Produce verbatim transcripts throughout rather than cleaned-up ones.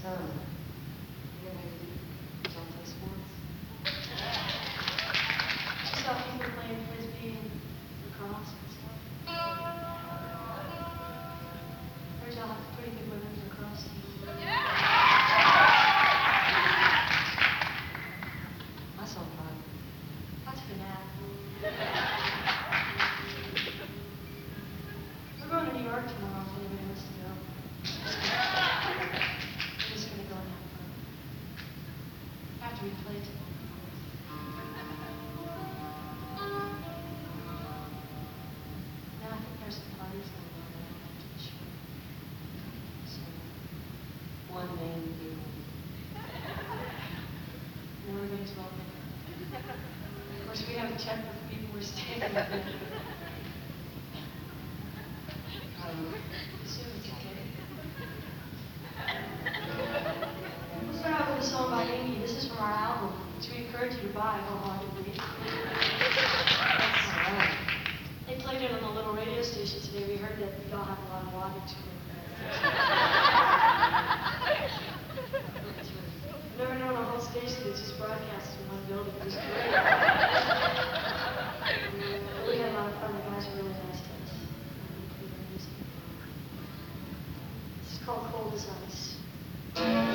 son. You know, you don't play sports? I saw people playing frisbee and lacrosse and stuff. Heard y'all have a pretty good women's lacrosse team. I saw five. I took a nap. We're going to New York tomorrow if anybody wants to go. We're just going to go and have fun. After we play tomorrow. Now I think there's some parties going on there after the show. So, One name people. everybody's welcome. Of course, we have to check with the people we're staying with. Um, Assume it's okay. We'll start out with a song by Amy. This is from our album, which we encourage you to buy wholeheartedly. all right. They played it on the little radio station today. We heard that y'all have a lot of wattage. I've never known a whole station that just broadcasts in one building. It was great. We had a lot of fun. The guys were really nice to us. This is called Cold as Ice.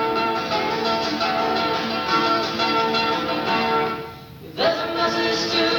There's a message to